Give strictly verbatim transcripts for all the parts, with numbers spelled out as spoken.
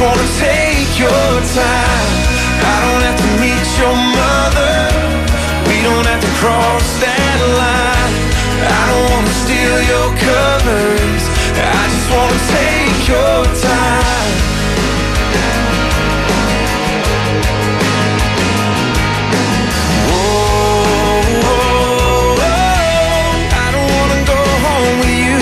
wanna take your time. I don't have to meet your mother. We don't have to cross that line. I don't wanna steal your covers. I just wanna take your time. Whoa, whoa, whoa. I don't wanna go home with you.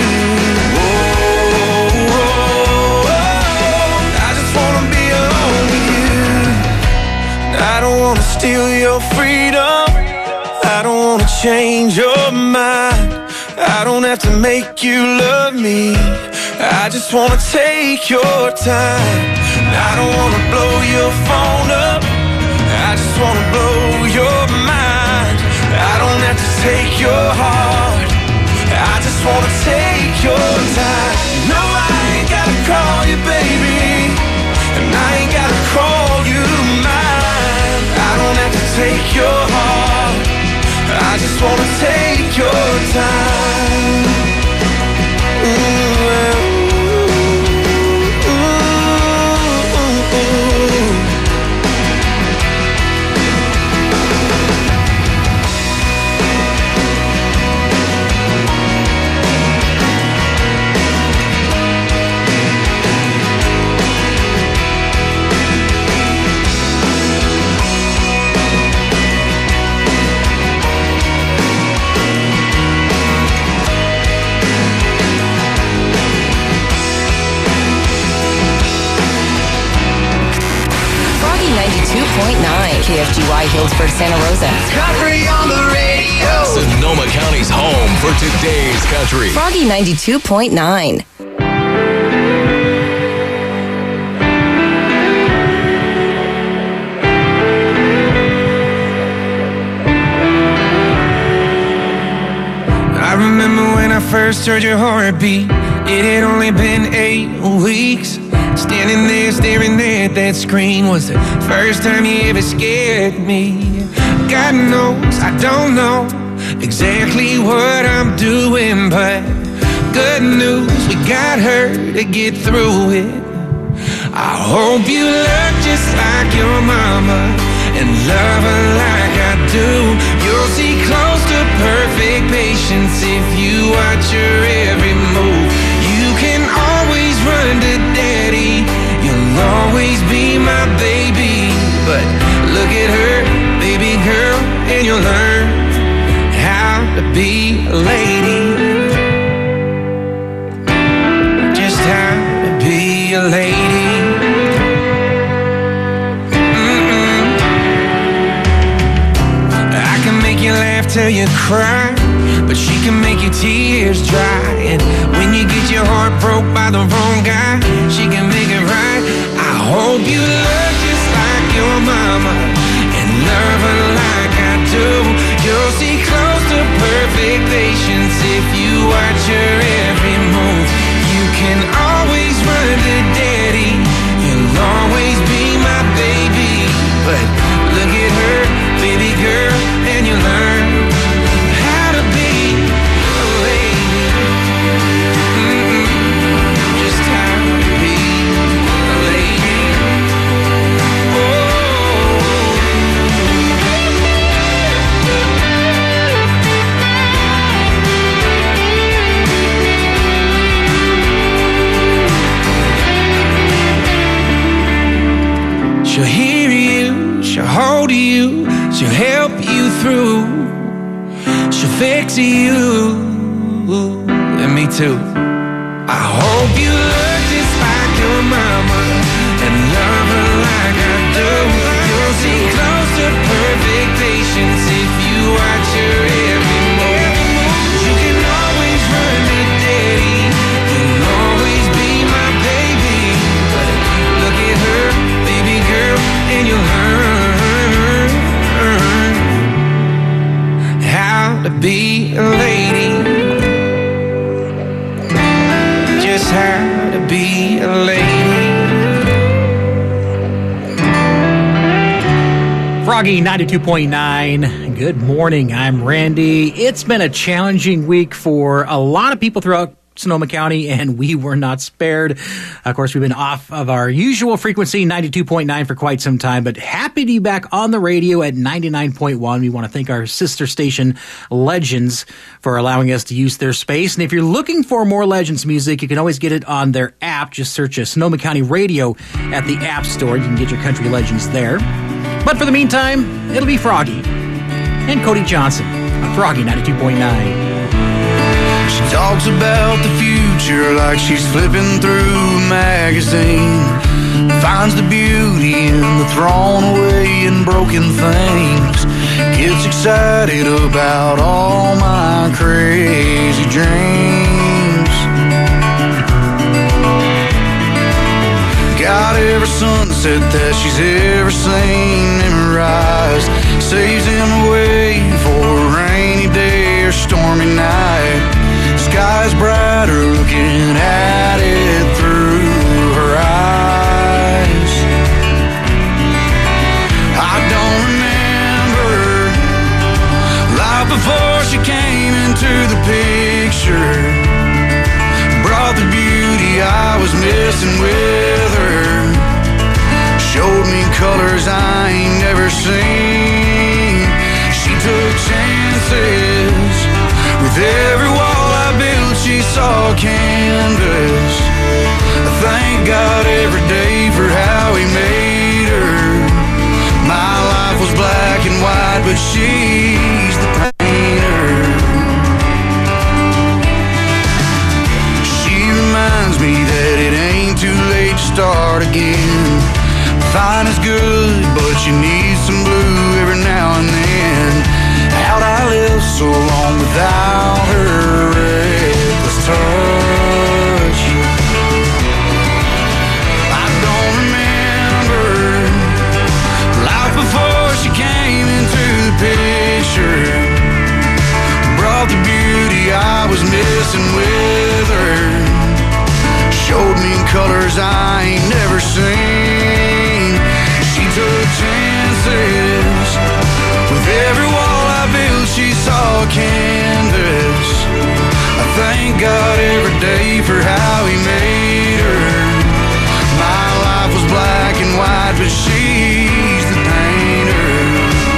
Whoa, whoa, whoa. I just wanna be alone with you. I don't wanna steal your freedom. I don't wanna change your mind. I don't have to make you love me. I just wanna take your time. I don't wanna blow your phone up. I just wanna blow your mind. I don't have to take your heart. I just wanna take your time. No, I ain't gotta call you baby, and I ain't gotta call you mine. I don't have to take your heart. I just wanna take your time. Ooh, ooh, ninety-two point nine K F G Y Hillsburg, Santa Rosa. Country on the radio. Sonoma County's home for today's country. Froggy ninety-two point nine. I remember when I first heard your heartbeat. It had only been eight weeks. Standing there staring at that screen was the first time you ever scared me. God knows I don't know exactly what I'm doing, but good news, we got her to get through it. I hope you look just like your mama and love her like I do. You'll see close to perfect patience if you watch her every move. You can always run to daddy, you'll always be my baby. But look at her, baby girl, and you'll learn how to be a lady. Just how to be a lady. Mm-mm. I can make you laugh till you cry, but she can make your tears dry. And when you get your heart broke by the wrong guy, she can make it right. I hope you look just like your mama and love her like I do. You'll see close to perfect patience if you watch her every move. You can always run to daddy, you'll always be my baby. But look at her, baby girl, and you learn how to be a lady. Mm-mm. Just how to be a lady. She'll hear you, she'll hold you, she'll help you through, she'll fix you, and me too. I hope you look just like your mama and love her like I do. You'll see close to perfect patience if you watch her every move. You can always run to daddy, you'll always be my baby. But look at her, baby girl, and you'll learn how to be a lady. Just how to be a lady. Froggy ninety-two point nine. Good morning. I'm Randy. It's been a challenging week for a lot of people throughout Sonoma County, and we were not spared. Of course, we've been off of our usual frequency, ninety-two point nine, for quite some time, but happy to be back on the radio at ninety-nine point one. We want to thank our sister station, Legends, for allowing us to use their space. And if you're looking for more Legends music, you can always get it on their app. Just search a Sonoma County Radio at the App Store. You can get your country legends there. But for the meantime, it'll be Froggy and Cody Johnson on Froggy ninety-two point nine. She talks about the future like she's flipping through a magazine. Finds the beauty in the thrown away and broken things. Gets excited about all my crazy dreams. Got every sunset that she's ever seen memorized. Saves him away for a rainy day or stormy night. Sky's brighter looking at it through her eyes. I don't remember life before she came into the picture. Brought the beauty I was missing with her. Showed me colors I ain't never seen. She took chances with every wall I built, she saw canvas. I thank God every day for how he made her. My life was black and white, but she's the painter. She reminds me that it ain't too late to start again. Fine is good, but you need some blue every now and then. How'd I live so long without her reckless touch? I don't remember life before she came into the picture. Brought the beauty I was missing with her. Showed me colors I ain't never seen. She took chances with every wall I built, she saw canvas. I thank God every day for how he made her. My life was black and white, but she's the painter.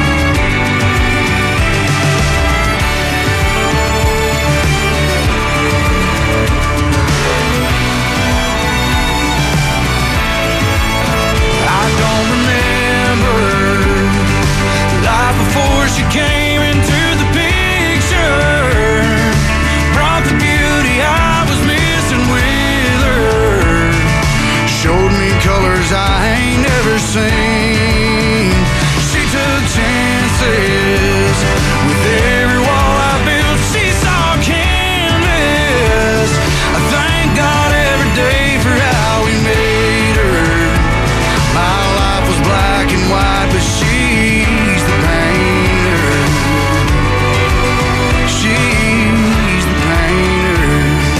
I don't remember life before she came into the picture. Brought the beauty I was missing with her. Showed me colors I ain't never seen. She took chances with every wall I built. She saw canvas. I thank God every day for how he made her. My life was black and white, but she's the painter. She's the painter.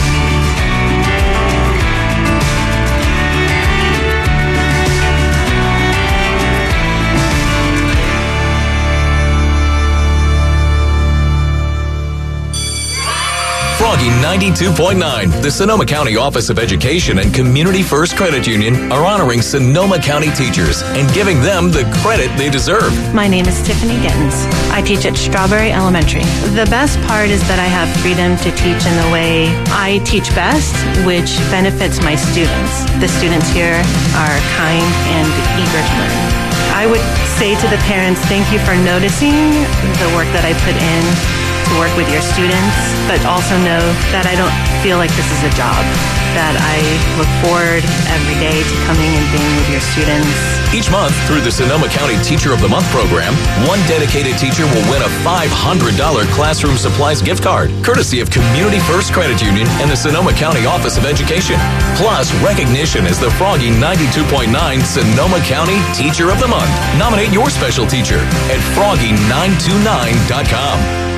Froggy ninety-two point nine, the Sonoma County Office of Education and Community First Credit Union are honoring Sonoma County teachers and giving them the credit they deserve. My name is Tiffany Gittens. I teach at Strawberry Elementary. The best part is that I have freedom to teach in the way I teach best, which benefits my students. The students here are kind and eager to learn. I would say to the parents, thank you for noticing the work that I put in to work with your students, but also know that I don't feel like this is a job, that I look forward every day to coming and being with your students. Each month, through the Sonoma County Teacher of the Month program, one dedicated teacher will win a five hundred dollars classroom supplies gift card, courtesy of Community First Credit Union and the Sonoma County Office of Education. Plus, recognition as the Froggy ninety-two point nine Sonoma County Teacher of the Month. Nominate your special teacher at froggy nine two nine dot com.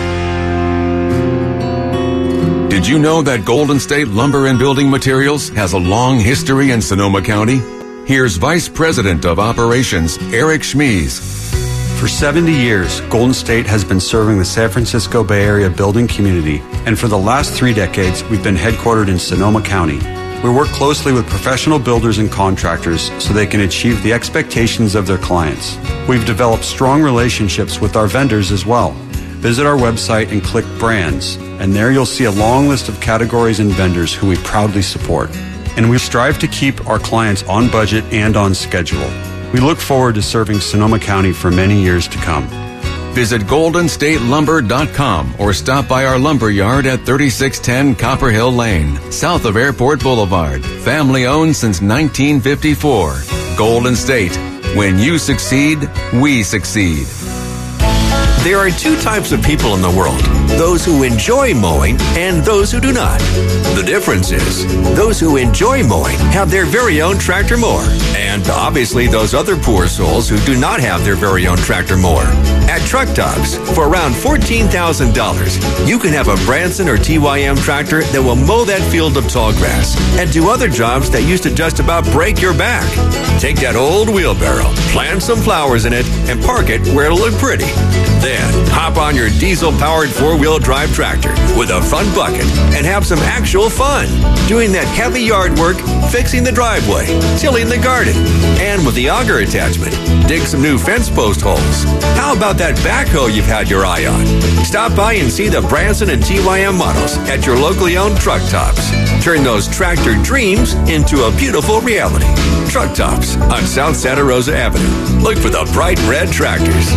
Did you know that Golden State Lumber and Building Materials has a long history in Sonoma County? Here's Vice President of Operations, Eric Schmies. For seventy years, Golden State has been serving the San Francisco Bay Area building community, and for the last three decades, we've been headquartered in Sonoma County. We work closely with professional builders and contractors so they can achieve the expectations of their clients. We've developed strong relationships with our vendors as well. Visit our website and click Brands, and there you'll see a long list of categories and vendors who we proudly support. And we strive to keep our clients on budget and on schedule. We look forward to serving Sonoma County for many years to come. Visit golden state lumber dot com or stop by our lumber yard at thirty-six ten Copper Hill Lane, south of Airport Boulevard. Family owned since nineteen fifty-four. Golden State. When you succeed, we succeed. There are two types of people in the world, those who enjoy mowing and those who do not. The difference is, those who enjoy mowing have their very own tractor mower, and obviously those other poor souls who do not have their very own tractor mower. At Truck Tops, for around fourteen thousand dollars, you can have a Branson or T Y M tractor that will mow that field of tall grass and do other jobs that used to just about break your back. Take that old wheelbarrow, plant some flowers in it, and park it where it'll look pretty. Then, hop on your diesel-powered four-wheel drive tractor with a front bucket and have some actual fun doing that heavy yard work, fixing the driveway, tilling the garden, and with the auger attachment, dig some new fence post holes. How about that backhoe you've had your eye on? Stop by and see the Branson and T Y M models at your locally owned Truck Tops. Turn those tractor dreams into a beautiful reality. Truck Tops on South Santa Rosa Avenue. Look for the bright red tractors.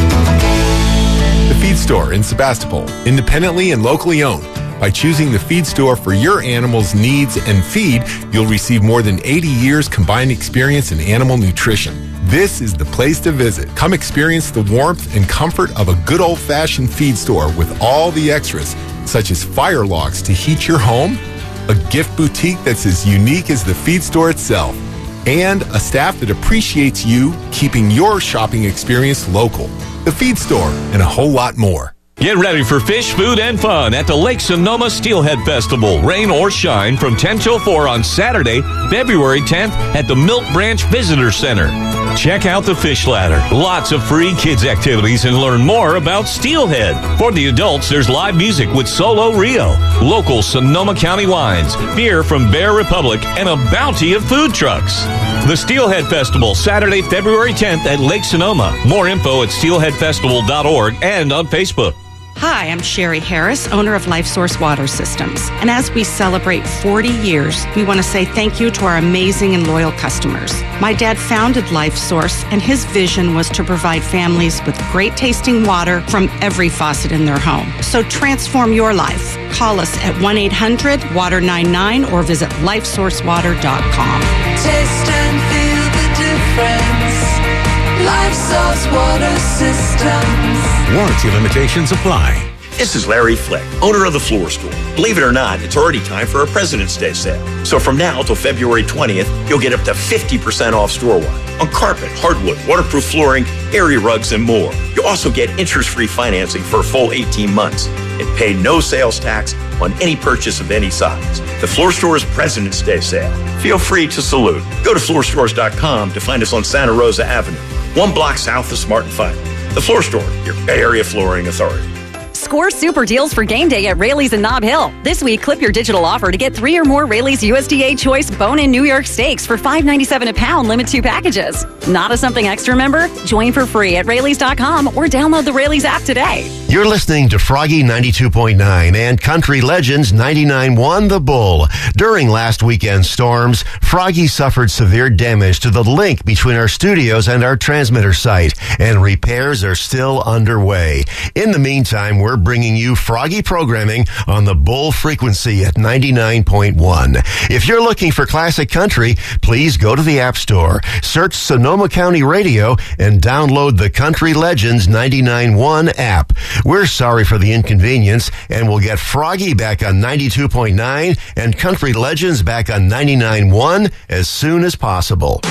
The Feed Store in Sebastopol, independently and locally owned. By choosing the Feed Store for your animal's needs and feed, you'll receive more than eighty years combined experience in animal nutrition. This is the place to visit. Come experience the warmth and comfort of a good old-fashioned feed store with all the extras, such as fire logs to heat your home, a gift boutique that's as unique as the feed store itself, and a staff that appreciates you keeping your shopping experience local. The Feed Store, and a whole lot more. Get ready for fish, food, and fun at the Lake Sonoma Steelhead Festival. Rain or shine from ten till four on Saturday, February tenth at the Milk Branch Visitor Center. Check out the fish ladder, lots of free kids activities, and learn more about steelhead. For the adults, there's live music with Solo Rio, local Sonoma County wines, beer from Bear Republic, and a bounty of food trucks. The Steelhead Festival, Saturday, February tenth at Lake Sonoma. More info at steelhead festival dot org and on Facebook. Hi, I'm Sherry Harris, owner of Life Source Water Systems. And as we celebrate forty years, we want to say thank you to our amazing and loyal customers. My dad founded Life Source, and his vision was to provide families with great tasting water from every faucet in their home. So transform your life. Call us at one eight hundred water nine nine or visit life source water dot com. Taste and feel the difference. Life Source Water Systems. Warranty limitations apply. This is Larry Flick, owner of The Floor Store. Believe it or not, it's already time for our President's Day sale. So from now till February twentieth, you'll get up to fifty percent off store-wide on carpet, hardwood, waterproof flooring, area rugs, and more. You'll also get interest-free financing for a full eighteen months and pay no sales tax on any purchase of any size. The Floor Store's President's Day sale. Feel free to salute. Go to floor stores dot com to find us on Santa Rosa Avenue, one block south of Smart and Final. The Floor Store, your Bay Area flooring authority. Score super deals for game day at Rayleigh's in Nob Hill. This week, clip your digital offer to get three or more Rayleigh's U S D A Choice Bone-In New York Steaks for five ninety-seven a pound, limit two packages. Not a Something Extra member? Join for free at Rayleigh's dot com or download the Rayleigh's app today. You're listening to Froggy ninety-two point nine and Country Legends ninety-nine point one The Bull. During last weekend's storms, Froggy suffered severe damage to the link between our studios and our transmitter site, and repairs are still underway. In the meantime, we're bringing you Froggy programming on the Bull frequency at ninety-nine point one. If you're looking for classic country, please go to the App Store, search Sonoma County Radio, and download the Country Legends ninety-nine point one app. We're sorry for the inconvenience, and we'll get Froggy back on ninety-two point nine and Country Legends back on ninety-nine point one as soon as possible.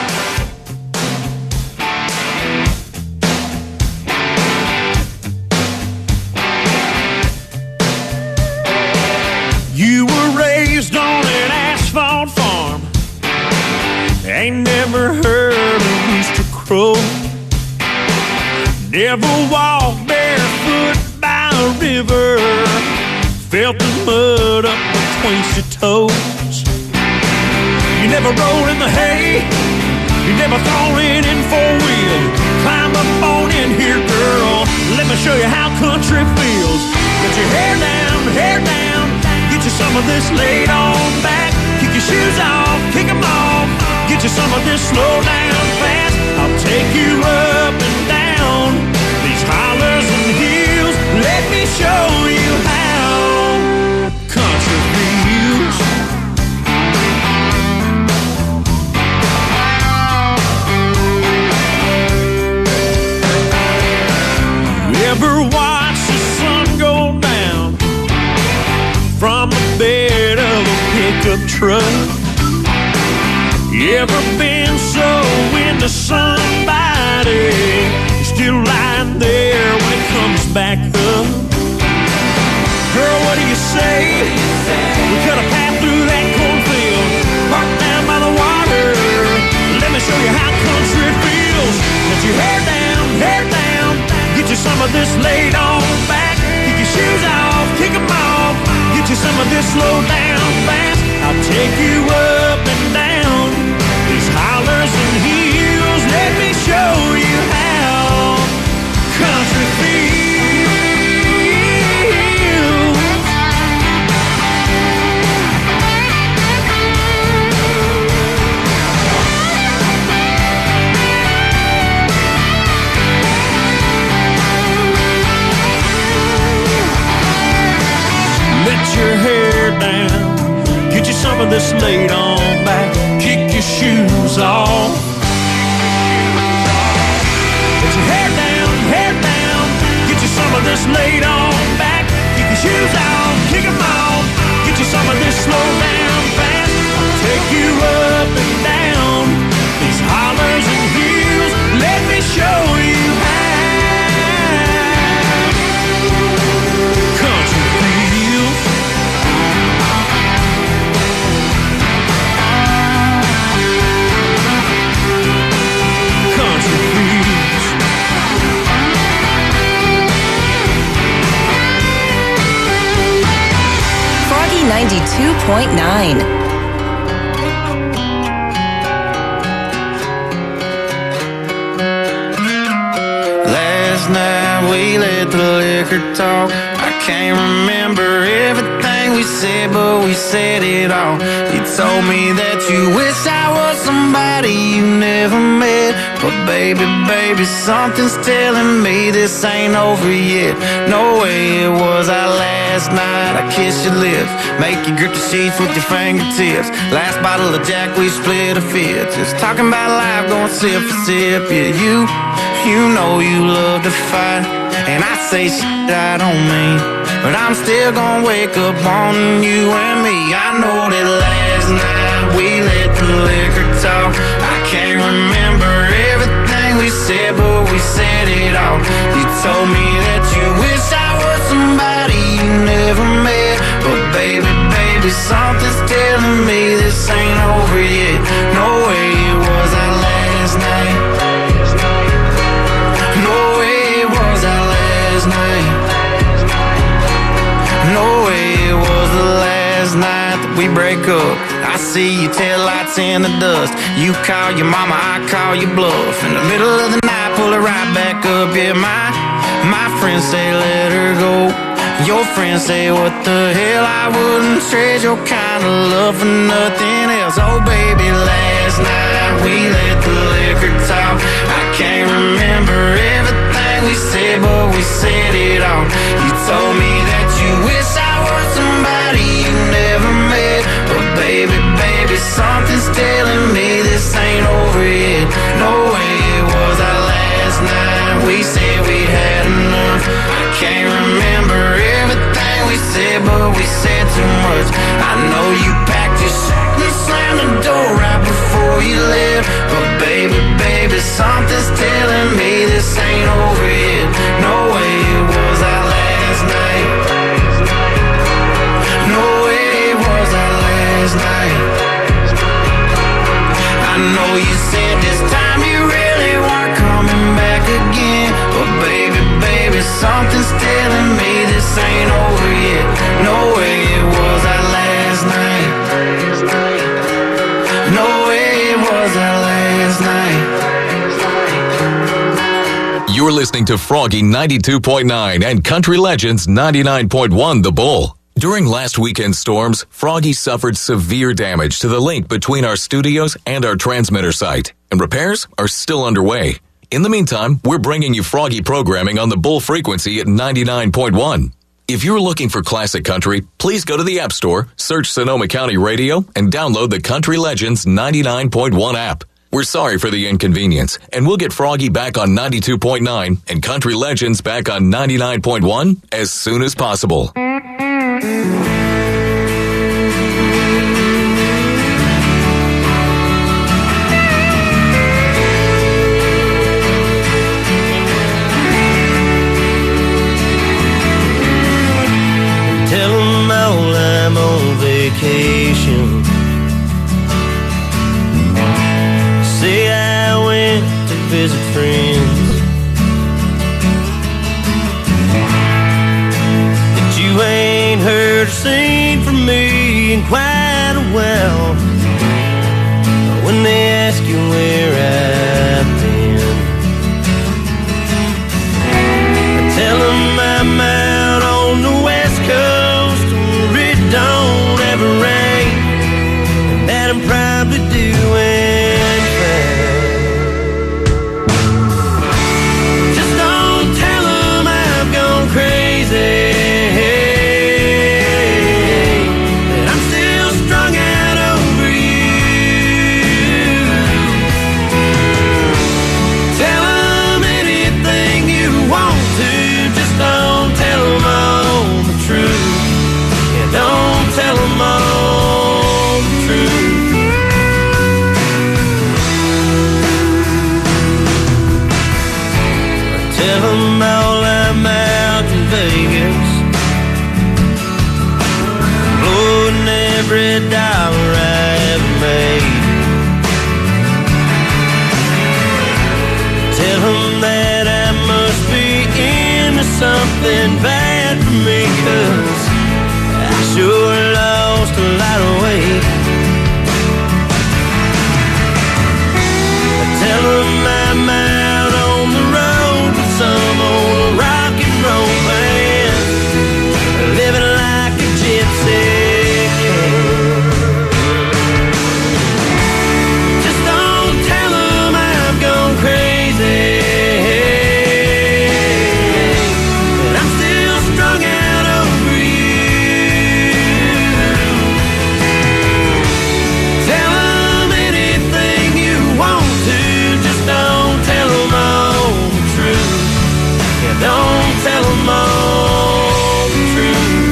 You were raised on an asphalt farm. Ain't never heard a rooster crow. Never walked barefoot by a river, felt the mud up between your toes. You never rolled in the hay, you never thrown it in four-wheel. Climb up on in here, girl, let me show you how country feels. Get your hair down, hair down, get you some of this laid on back. Kick your shoes off, kick them off, get you some of this slow down fast. I'll take you up and down these hollers and hills. Let me show you how country feels. You ever watch the sun go down from the bed of a pickup truck? You ever been so into somebody, still lying there when it comes back up? Girl, what do you say? We cut a path through that cornfield, park down by the water. Let me show you how country feels. Let your hair down, hair down, get you some of this laid on back. Kick your shoes off, kick them off, get you some of this slow down fast. I'll take you up and down these hollers and hills. Let me show you how country feels. Let your hair down, get you some of this laid on back. Kick your shoes off, get your hair down, hair down, get you some of this laid on back. Kick your shoes off, kick them off, get you some of this slow down fast. I'll take you up and down these hollers and hills. Let me show you how country feels. Country feels. Froggy ninety-two point nine. Last night we let the liquor talk. I can't remember everything we said, but we said it all. You told me that you wish I was somebody you never met. But baby, baby, something's telling me this ain't over yet. No way it was our last night. I kissed your lips, make you grip the sheets with your fingertips. Last bottle of Jack, we split a fifth. Just talking about life, going sip for sip. Yeah, you, you know you love to fight, and I say shit I don't mean, but I'm still gonna wake up on you and me. I know that last night we let the liquor talk. I can't remember everything we said, but we said it all. You told me that you wish I was somebody you never met. But baby, baby, something's telling me this ain't over yet. No way it was our last night. No way it was our last night. No way it was the last night that we break up. I see your taillights in the dust. You call your mama, I call your bluff. In the middle of the night, pull it right back up. Yeah, my, my friends say let her go. Your friends say what the hell, I wouldn't trade your kind of love for nothing else. Oh baby, last night we let the liquor talk. I can't remember everything we said, but we said it all. You told me that you wish I was somebody you never met. But baby, baby, something's telling me this ain't over yet. No way it was our last night. We said we had enough. I can't remember everything we said, but we said too much. I know you packed your shit and slammed the door right before you left. But baby, baby, something's telling me this ain't over yet. No way it was our last night. No way it was our last night. I know you said this time you really weren't coming back again, but feels like. You're listening to Froggy ninety-two point nine and Country Legends ninety-nine point one The Bull. During last weekend's storms, Froggy suffered severe damage to the link between our studios and our transmitter site, and repairs are still underway. In the meantime, we're bringing you Froggy programming on the Bull frequency at ninety-nine point one. If you're looking for classic country, please go to the App Store, search Sonoma County Radio, and download the Country Legends ninety-nine point one app. We're sorry for the inconvenience, and we'll get Froggy back on ninety-two point nine and Country Legends back on ninety-nine point one as soon as possible. Tell them all I'm on vacation. Say I went to visit friends. That you ain't heard or seen from me in quite a while. When they ask you where I've been, tell them I'm out on the West Coast where it don't ever rain, and that I'm probably doing fine. Just don't tell them I've gone crazy, that I'm still strung out over you. Tell them anything you want to, just don't tell them all the truth. Yeah, don't tell them all the truth. Tell them all I'm out in Vegas, blowing every dollar I ever made. Tell them that I must be into something bad for me, 'cause I sure lost a lot of weight. Tell them I'm out on the road with some old rock and roll band, living like a gypsy king. Just don't tell them I've gone crazy, that I'm still strung out over you. Tell them anything you want to, just don't tell them all the truth. Yeah, don't tell them all the truth.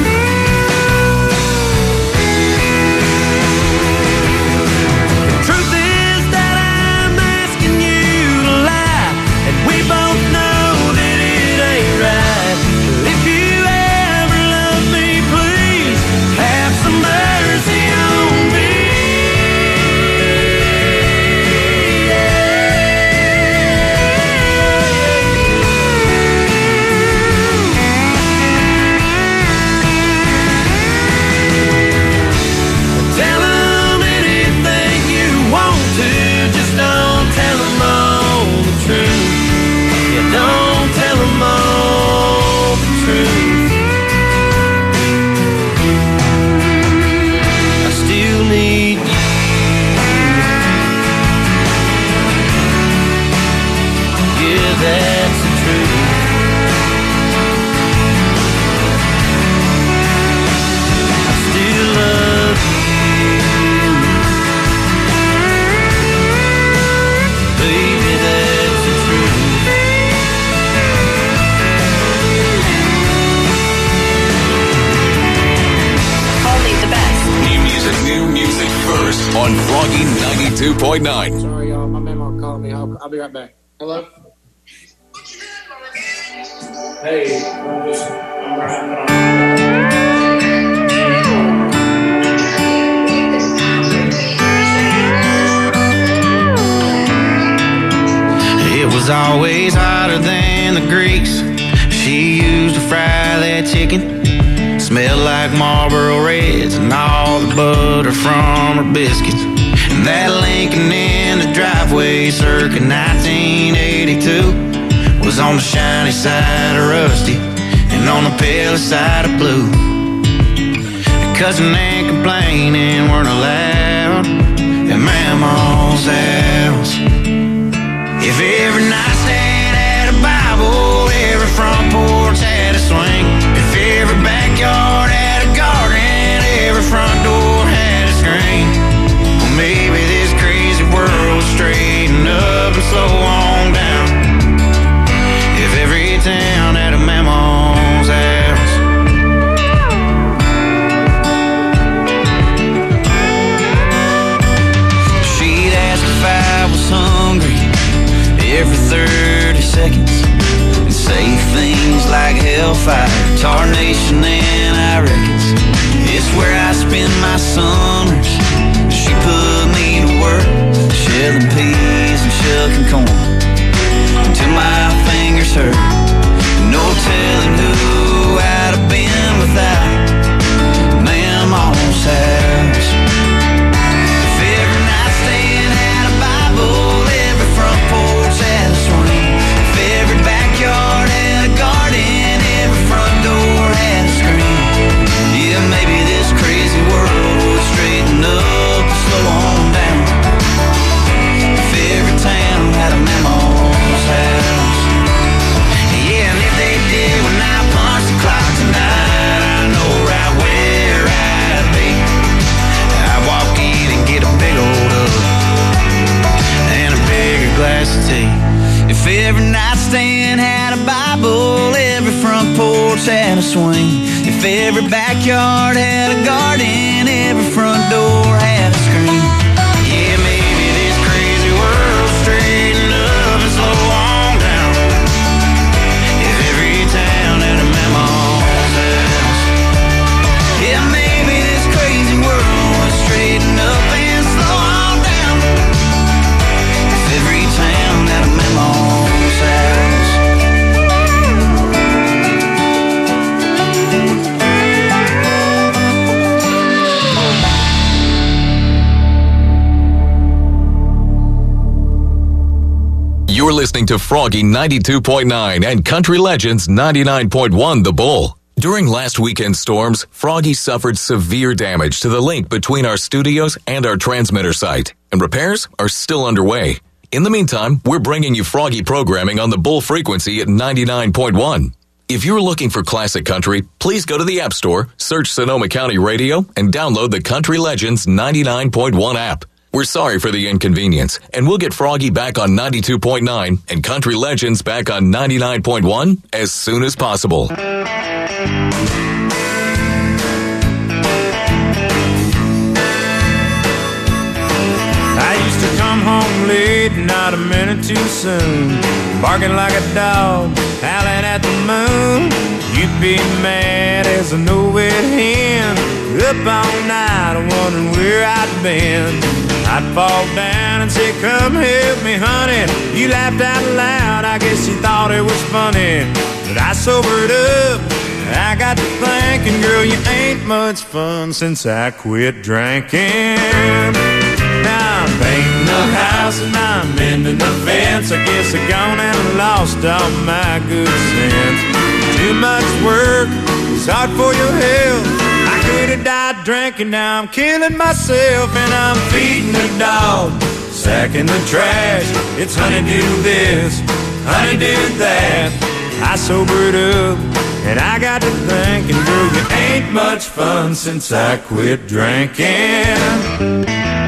Truth is that I'm asking you to lie, and we both know that it ain't right. If you ever love me, please have some mercy on me. Tell them anything you want to, just don't tell them all the truth. Yeah, don't tell them all the truth. I still need you. Yeah, that's the truth. I still love you. Baby, that's the truth. Only the best. New music, new music first on Froggy ninety-two point nine. Sorry, y'all. My memo called me. I'll, I'll be right back. Hello? Hey, I'm just, I'm right. It was always hotter than the grease she used to fry that chicken. Smelled like Marlboro Reds and all the butter from her biscuits. And that Lincoln in the driveway circa nineteen eighty-two. Was on the shiny side of rusty and on the pale side of blue. Cousin and complaining weren't allowed at Mama's house. If every nightstand had a Bible, every front porch had a swing. If every backyard had a garden, every front door had a screen. Well, maybe this crazy world would straighten up and slow on down if every town had a Mama's house. She'd ask if I was hungry every thirty seconds and say things like hellfire, tarnation, and I reckons it's where I spend my summers. She put me to work shelling peas and shucking corn until my fingers hurt. No telling who I'd have been without Mama's house. If every nightstand had a Bible, every front porch had a swing. If every backyard had a garden, every front door had a screen. Yeah, maybe this crazy world would straighten up and slow on down if every town had a Mama's house. Yeah, and if they did when I punch the clock tonight, I know right where I'd be. I'd walk in and get a big old hug and a bigger glass of tea. If every nightstand had a Bible, every front porch had a swing. If every backyard had a garden, every front door had a screen. Yeah, maybe this crazy world straighten up and slow on down if every town had a Mama's house. Yeah, maybe this crazy world would straighten up and slow on down if every town had a Mama's house. You're listening to Froggy ninety-two point nine and Country Legends ninety-nine point one The Bull. During last weekend's storms, Froggy suffered severe damage to the link between our studios and our transmitter site, and repairs are still underway. In the meantime, we're bringing you Froggy programming on the Bull frequency at ninety-nine point one. If you're looking for classic country, please go to the App Store, search Sonoma County Radio, and download the Country Legends ninety-nine point one app. We're sorry for the inconvenience, and we'll get Froggy back on ninety-two point nine and Country Legends back on ninety-nine point one as soon as possible. I used to come home late, not a minute too soon, barking like a dog, howling at the moon. You'd be mad as a no-wet hen, up all night wondering where I'd been. I'd fall down and say, come help me, honey. You laughed out loud, I guess you thought it was funny. But I sobered up, I got to thinking, girl, you ain't much fun since I quit drinking. Now I'm painting the house and I'm mending the fence. I guess I gone and lost all my good sense. Too much work, it's hard for your health. I could have died drinking, now I'm killing myself. And I'm feeding the dog, sacking the trash. It's honeydew this, honeydew that. I sobered up and I got to thinking, girl, you ain't much fun since I quit drinking.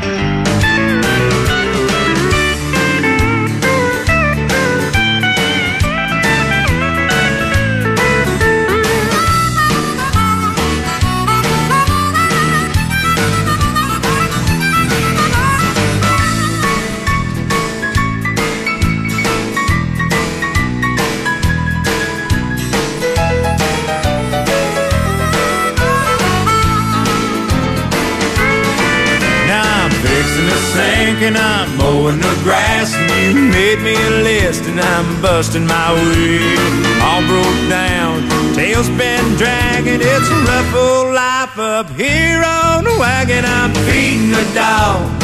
And I'm mowing the grass, and you made me a list, and I'm busting my wheel. All broke down, tail's been dragging. It's a rough old life up here on the wagon. I'm feeding the dog,